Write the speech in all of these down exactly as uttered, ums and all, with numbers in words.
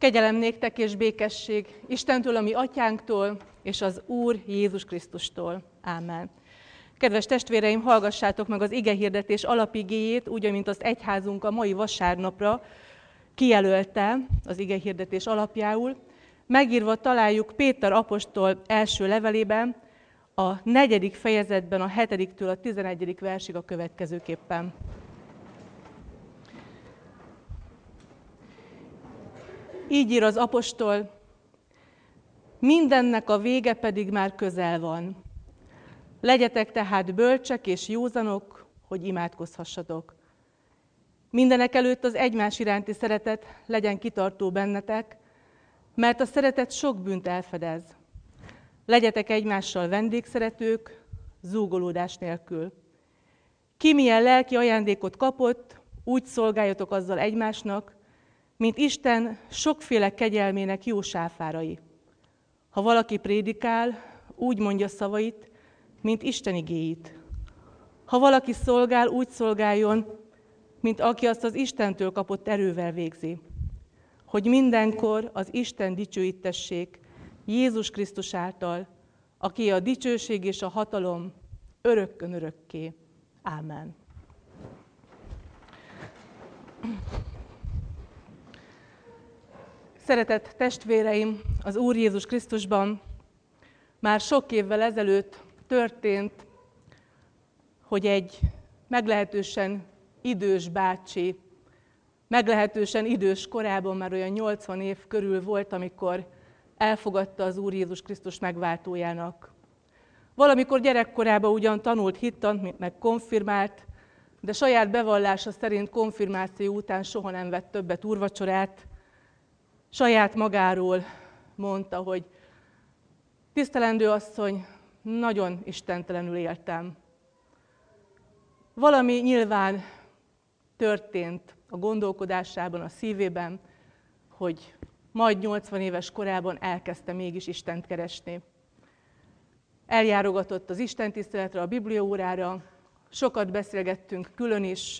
Kegyelem néktek és békesség Istentől, a mi atyánktól, és az Úr Jézus Krisztustól. Ámen. Kedves testvéreim, hallgassátok meg az igehirdetés alapigéjét, úgy, mint az egyházunk a mai vasárnapra kijelölte az igehirdetés alapjául. Megírva találjuk Péter apostol első levelében, a negyedik fejezetben, a hetediktől a tizenegyedik versig a következőképpen. Így ír az apostol: mindennek a vége pedig már közel van. Legyetek tehát bölcsek és józanok, hogy imádkozhassatok. Mindenek előtt az egymás iránti szeretet legyen kitartó bennetek, mert a szeretet sok bűnt elfedez. Legyetek egymással vendégszeretők, zúgolódás nélkül. Ki milyen lelki ajándékot kapott, úgy szolgáljatok azzal egymásnak, mint Isten sokféle kegyelmének jó sáfárai. Ha valaki prédikál, úgy mondja szavait, mint Isten igéit. Ha valaki szolgál, úgy szolgáljon, mint aki azt az Istentől kapott erővel végzi. Hogy mindenkor az Isten dicsőítessék Jézus Krisztus által, aki a dicsőség és a hatalom örökkön örökké. Ámen. Szeretett testvéreim, az Úr Jézus Krisztusban már sok évvel ezelőtt történt, hogy egy meglehetősen idős bácsi, meglehetősen idős korában, már olyan nyolcvan év körül volt, amikor elfogadta az Úr Jézus Krisztus megváltójának. Valamikor gyerekkorában ugyan tanult hittant, meg konfirmált, de saját bevallása szerint konfirmáció után soha nem vett többet úrvacsorát. Saját magáról mondta, hogy tisztelendő asszony, nagyon istentelenül éltem. Valami nyilván történt a gondolkodásában, a szívében, hogy majd nyolcvan éves korában elkezdte mégis Istent keresni. Eljárogatott az istentiszteletre, a bibliaórára, sokat beszélgettünk külön is,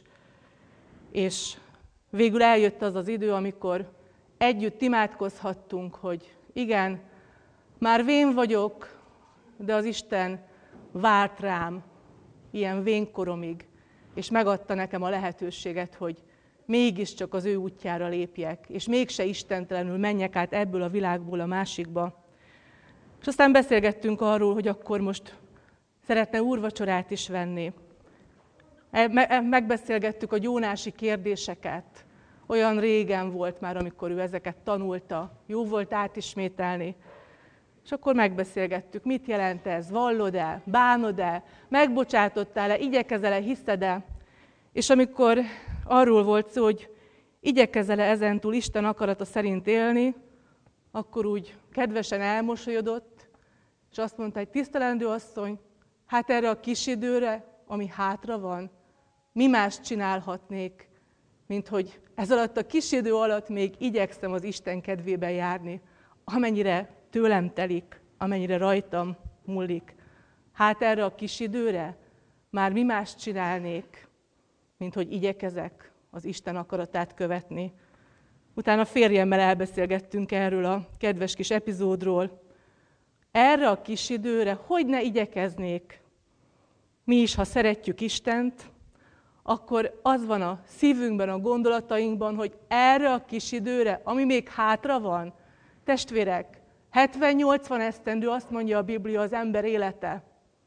és végül eljött az az idő, amikor együtt imádkozhattunk, hogy igen, már vén vagyok, de az Isten várt rám ilyen vénkoromig, és megadta nekem a lehetőséget, hogy mégiscsak az ő útjára lépjek, és mégse istentelenül menjek át ebből a világból a másikba. És aztán beszélgettünk arról, hogy akkor most szeretne úrvacsorát is venni. Megbeszélgettük a gyónási kérdéseket. Olyan régen volt már, amikor ő ezeket tanulta. Jó volt átismételni. És akkor megbeszélgettük, mit jelent ez, vallod-e, bánod-e, megbocsátottál-e, igyekezel-e, hiszed-e. És amikor arról volt szó, hogy igyekezel-e ezentúl Isten akarata szerint élni, akkor úgy kedvesen elmosolyodott, és azt mondta, hogy tisztelendő asszony, hát erre a kis időre, ami hátra van, mi más csinálhatnék, mint hogy ez alatt a kis idő alatt még igyekszem az Isten kedvébe járni, amennyire tőlem telik, amennyire rajtam múlik. Hát erre a kis időre már mi más csinálnék, mint hogy igyekezek az Isten akaratát követni. Utána férjemmel elbeszélgettünk erről a kedves kis epizódról. Erre a kis időre hogy ne igyekeznék? Mi is, ha szeretjük Istent, akkor az van a szívünkben, a gondolatainkban, hogy erre a kis időre, ami még hátra van, testvérek, hetven-nyolcvan esztendő, azt mondja a Biblia, az ember élete.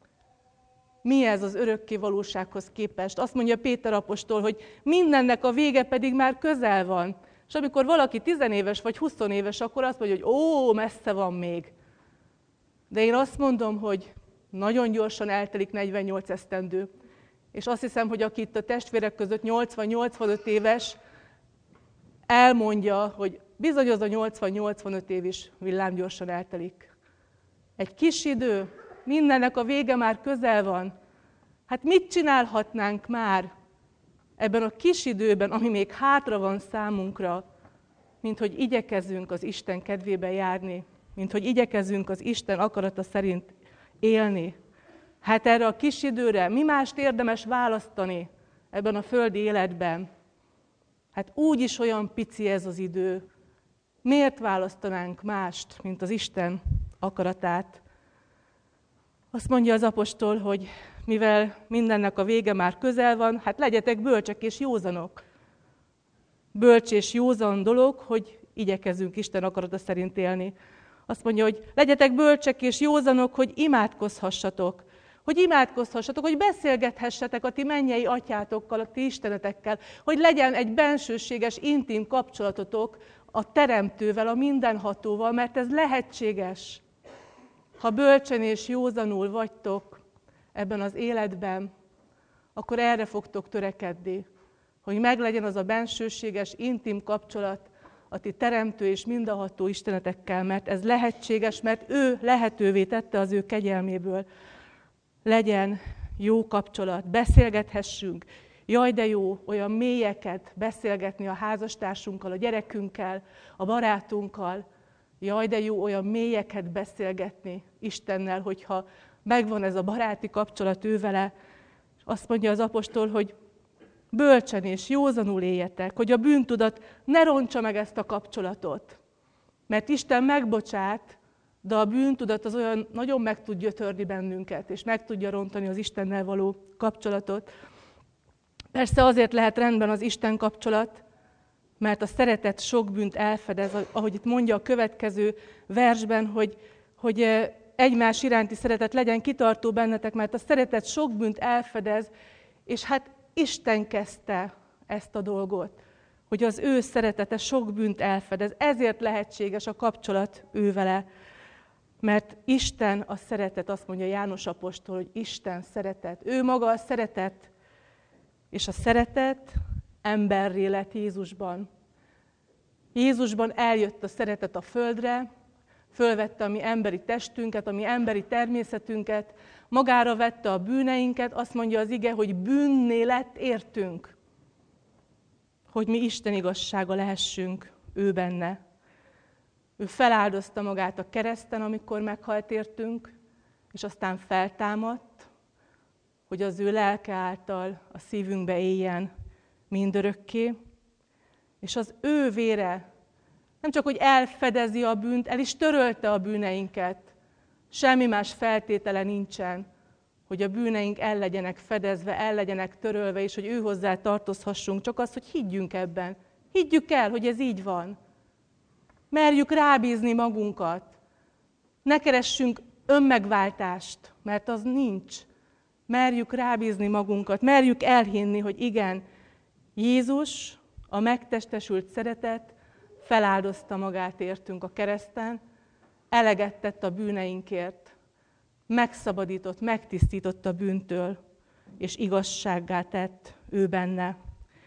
Mi ez az örökké valósághoz képest? Azt mondja Péter apostol, hogy mindennek a vége pedig már közel van. És amikor valaki tizenéves vagy huszonéves, akkor azt mondja, hogy ó, messze van még. De én azt mondom, hogy nagyon gyorsan eltelik negyvennyolc esztendő. És azt hiszem, hogy aki itt a testvérek között nyolcvan-nyolcvanöt éves, elmondja, hogy bizony az a nyolcvan-nyolcvanöt év is villámgyorsan eltelik. Egy kis idő, mindennek a vége már közel van. Hát mit csinálhatnánk már ebben a kis időben, ami még hátra van számunkra, mint hogy igyekezzünk az Isten kedvébe járni, mint hogy igyekezzünk az Isten akarata szerint élni. Hát erre a kis időre mi mást érdemes választani ebben a földi életben? Hát úgyis olyan pici ez az idő. Miért választanánk mást, mint az Isten akaratát? Azt mondja az apostol, hogy mivel mindennek a vége már közel van, hát legyetek bölcsek és józanok. Bölcs és józan dolog, hogy igyekezzünk Isten akarata szerint élni. Azt mondja, hogy legyetek bölcsek és józanok, hogy imádkozhassatok. Hogy imádkozhassatok, hogy beszélgethessetek a ti mennyei atyátokkal, a ti istenetekkel. Hogy legyen egy bensőséges, intim kapcsolatotok a Teremtővel, a Mindenhatóval, mert ez lehetséges. Ha bölcsen és józanul vagytok ebben az életben, akkor erre fogtok törekedni, hogy meglegyen az a bensőséges, intim kapcsolat a ti teremtő és mindenható istenetekkel, mert ez lehetséges, mert ő lehetővé tette az ő kegyelméből. Legyen jó kapcsolat, beszélgethessünk. Jaj, de jó olyan mélyeket beszélgetni a házastársunkkal, a gyerekünkkel, a barátunkkal. Jaj, de jó olyan mélyeket beszélgetni Istennel, hogyha megvan ez a baráti kapcsolat ővele. Azt mondja az apostol, hogy bölcsen és józanul éljetek, hogy a bűntudat ne rontsa meg ezt a kapcsolatot. Mert Isten megbocsát, de a bűntudat az olyan nagyon meg tud gyötörni bennünket, és meg tudja rontani az Istennel való kapcsolatot. Persze azért lehet rendben az Isten kapcsolat, mert a szeretet sok bűnt elfedez, ahogy itt mondja a következő versben, hogy, hogy egymás iránti szeretet legyen kitartó bennetek, mert a szeretet sok bűnt elfedez, és hát Isten kezdte ezt a dolgot, hogy az ő szeretete sok bűnt elfedez. Ezért lehetséges a kapcsolat ővele, mert Isten a szeretet, azt mondja János apostol, hogy Isten szeretet. Ő maga a szeretet, és a szeretet emberré lett Jézusban. Jézusban eljött a szeretet a földre, fölvette a mi emberi testünket, a mi emberi természetünket, magára vette a bűneinket, azt mondja az ige, hogy bűnné lett értünk, hogy mi Isten igazsága lehessünk ő benne. Ő feláldozta magát a kereszten, amikor meghalt értünk, és aztán feltámadt, hogy az ő lelke által a szívünkbe éljen mindörökké, és az ő vére nem csak, hogy elfedezi a bűnt, el is törölte a bűneinket. Semmi más feltétele nincsen, hogy a bűneink el legyenek fedezve, el legyenek törölve, és hogy ő hozzá tartozhassunk, csak az, hogy higgyünk ebben. Higgyük el, hogy ez így van. Merjük rábízni magunkat. Ne keressünk önmegváltást, mert az nincs. Merjük rábízni magunkat, merjük elhinni, hogy igen, Jézus, a megtestesült szeretet, feláldozta magát értünk a kereszten, eleget tett a bűneinkért, megszabadított, megtisztított a bűntől, és igazsággá tett ő benne.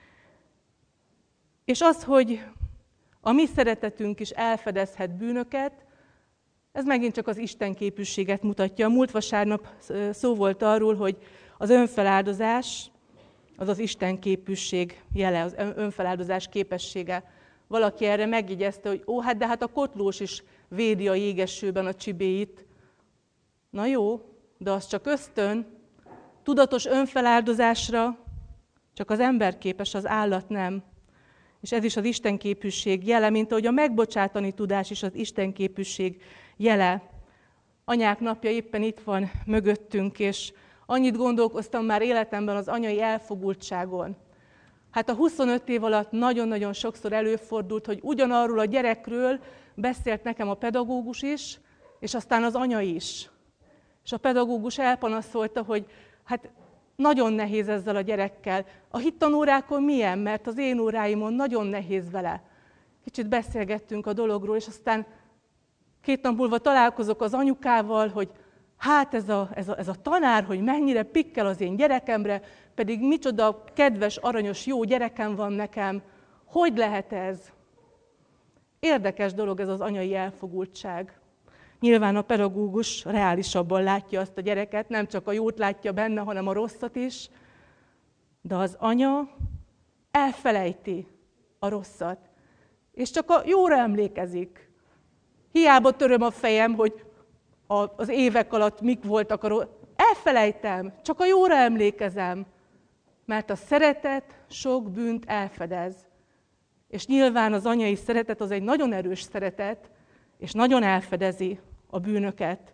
És az, hogy a mi szeretetünk is elfedezhet bűnöket, ez megint csak az Isten képűséget mutatja. A múlt vasárnap szó volt arról, hogy az önfeláldozás, az az Isten képűség jele, az önfeláldozás képessége. Valaki erre megjegyezte, hogy ó, hát de hát a kotlós is védi a jégesőben a csibéit. Na jó, de az csak ösztön. Tudatos önfeláldozásra csak az ember képes, az állat nem. És ez is az Isten képűség jele, mint ahogy a megbocsátani tudás is az Isten képűség jele. Anyák napja éppen itt van mögöttünk, és annyit gondolkoztam már életemben az anyai elfogultságon. Hát a huszonöt év alatt nagyon-nagyon sokszor előfordult, hogy ugyanarról a gyerekről beszélt nekem a pedagógus is, és aztán az anya is. És a pedagógus elpanaszolta, hogy hát nagyon nehéz ezzel a gyerekkel. A hittanórákon milyen? Mert az én óráimon nagyon nehéz vele. Kicsit beszélgettünk a dologról, és aztán két nap múlva találkozok az anyukával, hogy hát ez a, ez, a, ez a tanár, hogy mennyire pikkel az én gyerekemre, pedig micsoda kedves, aranyos, jó gyerekem van nekem. Hogy lehet ez? Érdekes dolog ez az anyai elfogultság. Nyilván a pedagógus reálisabban látja azt a gyereket, nem csak a jót látja benne, hanem a rosszat is, de az anya elfelejti a rosszat, és csak a jóra emlékezik. Hiába töröm a fejem, hogy az évek alatt mik voltak a rossz. Elfelejtem, csak a jóra emlékezem, mert a szeretet sok bűnt elfedez. És nyilván az anyai szeretet az egy nagyon erős szeretet, és nagyon elfedezi a bűnöket.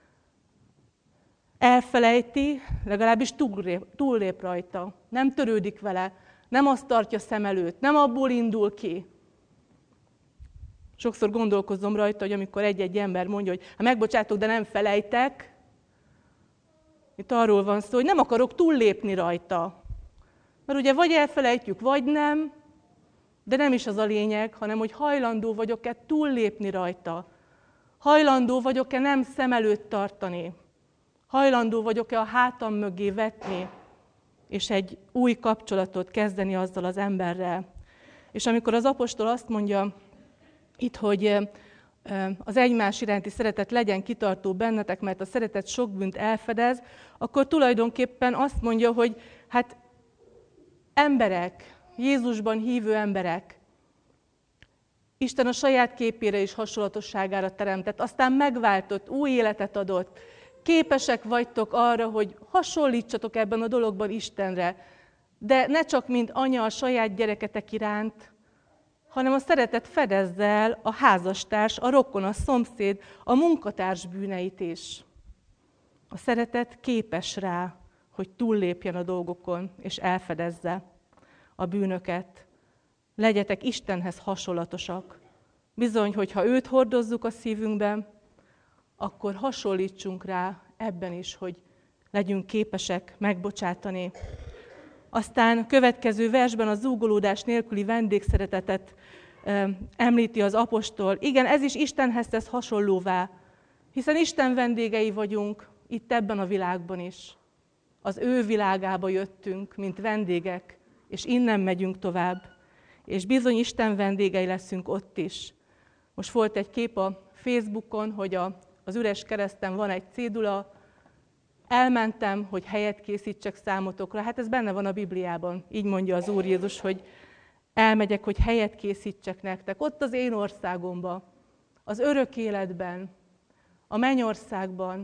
Elfelejti, legalábbis túllép, túllép rajta. Nem törődik vele, nem azt tartja szem előtt, nem abból indul ki. Sokszor gondolkozom rajta, hogy amikor egy-egy ember mondja, hogy hát megbocsátok, de nem felejtek, itt arról van szó, hogy nem akarok túllépni rajta. Mert ugye vagy elfelejtjük, vagy nem, de nem is az a lényeg, hanem hogy hajlandó vagyok-e túllépni rajta. Hajlandó vagyok-e nem szem előtt tartani. Hajlandó vagyok-e a hátam mögé vetni, és egy új kapcsolatot kezdeni azzal az emberrel. És amikor az apostol azt mondja itt, hogy az egymás iránti szeretet legyen kitartó bennetek, mert a szeretet sok bűnt elfedez, akkor tulajdonképpen azt mondja, hogy hát emberek, Jézusban hívő emberek, Isten a saját képére és hasonlatosságára teremtett, aztán megváltott, új életet adott. Képesek vagytok arra, hogy hasonlítsatok ebben a dologban Istenre, de ne csak mint anya a saját gyereketek iránt, hanem a szeretet fedezze el a házastárs, a rokon, a szomszéd, a munkatárs bűneit is. A szeretet képes rá, hogy túllépjen a dolgokon, és elfedezze a bűnöket. Legyetek Istenhez hasonlatosak. Bizony, hogyha őt hordozzuk a szívünkben, akkor hasonlítsunk rá ebben is, hogy legyünk képesek megbocsátani. Aztán a következő versben a zúgolódás nélküli vendégszeretetet e, említi az apostol. Igen, ez is Istenhez tesz hasonlóvá, hiszen Isten vendégei vagyunk itt ebben a világban is. Az ő világába jöttünk, mint vendégek, és innen megyünk tovább. És bizony Isten vendégei leszünk ott is. Most volt egy kép a Facebookon, hogy a, az üres kereszten van egy cédula, elmentem, hogy helyet készítsek számotokra. Hát ez benne van a Bibliában. Így mondja az Úr Jézus, hogy elmegyek, hogy helyet készítsek nektek. Ott az én országomban, az örök életben, a mennyországban.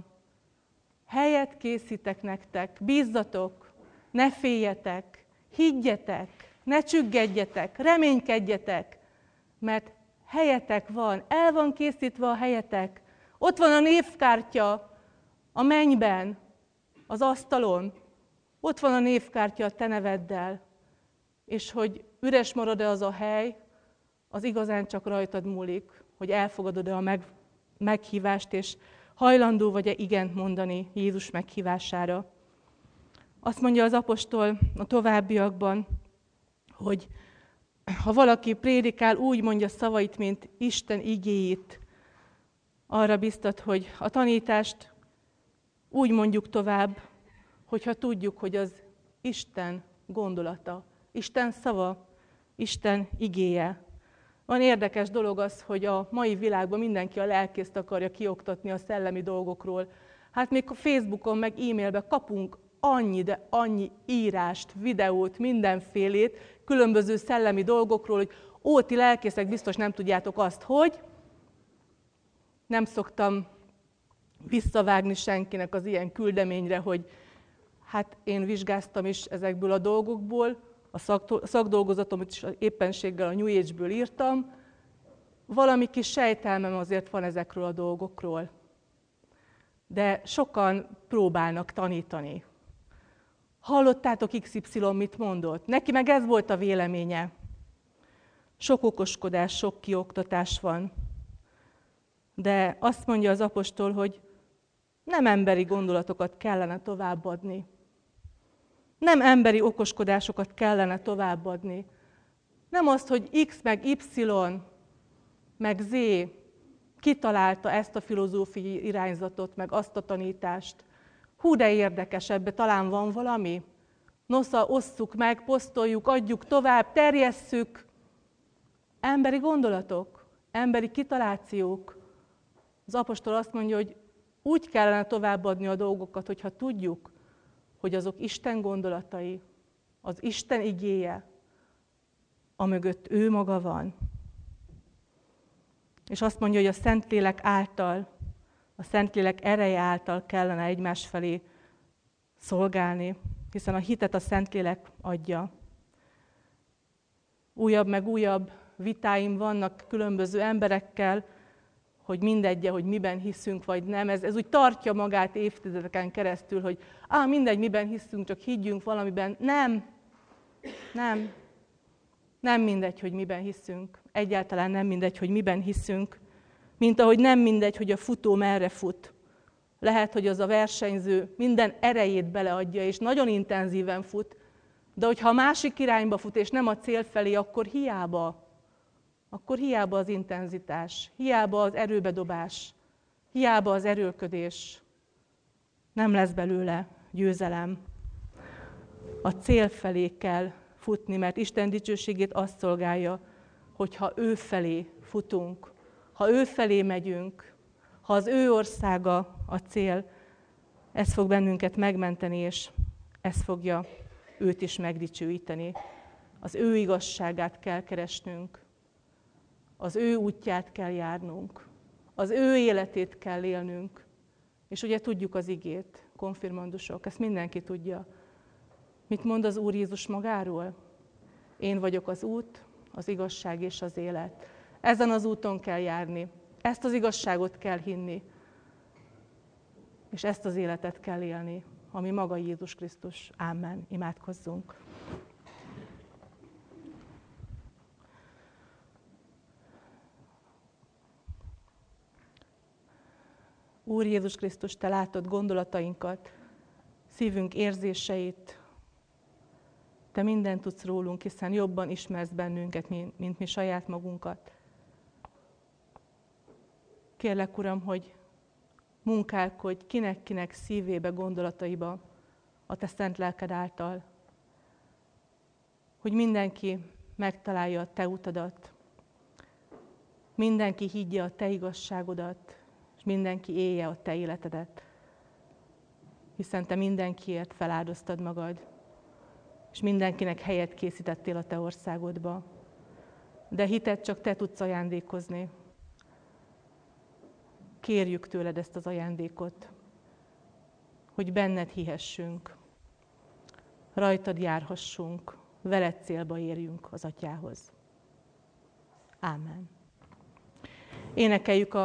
Helyet készítek nektek, bízzatok, ne féljetek, higgyetek, ne csüggedjetek, reménykedjetek, mert helyetek van, el van készítve a helyetek. Ott van a névkártya a mennyben, az asztalon. Ott van a névkártya a te neveddel. És hogy üres marad-e az a hely, az igazán csak rajtad múlik, hogy elfogadod-e a meg, meghívást, és hajlandó vagy-e igent mondani Jézus meghívására. Azt mondja az apostol a továbbiakban, hogy ha valaki prédikál, úgy mondja szavait, mint Isten igéjét, arra biztat, hogy a tanítást úgy mondjuk tovább, hogyha tudjuk, hogy az Isten gondolata, Isten szava, Isten igéje. Van érdekes dolog az, hogy a mai világban mindenki a lelkészt akarja kioktatni a szellemi dolgokról. Hát még a Facebookon, meg e-mailben kapunk annyi, de annyi írást, videót, mindenfélét, különböző szellemi dolgokról, hogy ó, ti lelkészek biztos nem tudjátok azt, hogy nem szoktam visszavágni senkinek az ilyen küldeményre, hogy hát én vizsgáztam is ezekből a dolgokból, a szakdolgozatomot is éppenséggel a New Age-ből írtam, valami kis sejtelmem azért van ezekről a dolgokról. De sokan próbálnak tanítani. Hallottátok iksz ipszilon mit mondott? Neki meg ez volt a véleménye. Sok okoskodás, sok kioktatás van. De azt mondja az apostol, hogy nem emberi gondolatokat kellene továbbadni. Nem emberi okoskodásokat kellene továbbadni. Nem azt, hogy X meg Y meg Z kitalálta ezt a filozófiai irányzatot, meg azt a tanítást. Hú, de érdekes, ebbe talán van valami. Nosza, osszuk meg, posztoljuk, adjuk tovább, terjesszük. Emberi gondolatok, emberi kitalációk. Az apostol azt mondja, hogy úgy kellene továbbadni a dolgokat, hogyha tudjuk, hogy azok Isten gondolatai, az Isten igéje, amögött ő maga van. És azt mondja, hogy a Szentlélek által, a Szentlélek ereje által kellene egymás felé szolgálni, hiszen a hitet a Szentlélek adja. újabb meg újabb vitáim vannak különböző emberekkel, hogy mindegy, hogy miben hiszünk, vagy nem. Ez, ez úgy tartja magát évtizedeken keresztül, hogy á, mindegy, miben hiszünk, csak higgyünk valamiben. Nem, nem, nem mindegy, hogy miben hiszünk. Egyáltalán nem mindegy, hogy miben hiszünk. Mint ahogy nem mindegy, hogy a futó merre fut. Lehet, hogy az a versenyző minden erejét beleadja, és nagyon intenzíven fut, de hogyha a másik irányba fut, és nem a cél felé, akkor hiába. Akkor hiába az intenzitás, hiába az erőbedobás, hiába az erőlködés. Nem lesz belőle győzelem. A cél felé kell futni, mert Isten dicsőségét azt szolgálja, hogyha ő felé futunk, ha ő felé megyünk, ha az ő országa a cél, ez fog bennünket megmenteni, és ez fogja őt is megdicsőíteni. Az ő igazságát kell keresnünk, az ő útját kell járnunk, az ő életét kell élnünk. És ugye tudjuk az igét, konfirmandusok, ezt mindenki tudja. Mit mond az Úr Jézus magáról? Én vagyok az út, az igazság és az élet. Ezen az úton kell járni, ezt az igazságot kell hinni, és ezt az életet kell élni, ami maga Jézus Krisztus. Ámen. Imádkozzunk. Úr Jézus Krisztus, Te látod gondolatainkat, szívünk érzéseit. Te mindent tudsz rólunk, hiszen jobban ismersz bennünket, mint mi saját magunkat. Kérlek, Uram, hogy munkálkodj kinek-kinek szívébe, gondolataiba a Te szent lelked által. Hogy mindenki megtalálja a Te utadat, mindenki higgye a Te igazságodat, és mindenki élje a Te életedet. Hiszen Te mindenkiért feláldoztad magad, és mindenkinek helyet készítettél a Te országodba. De hitet csak Te tudsz ajándékozni. Kérjük tőled ezt az ajándékot, hogy benned hihessünk, rajtad járhassunk, veled célba érjünk az Atyához. Ámen. Énekeljük a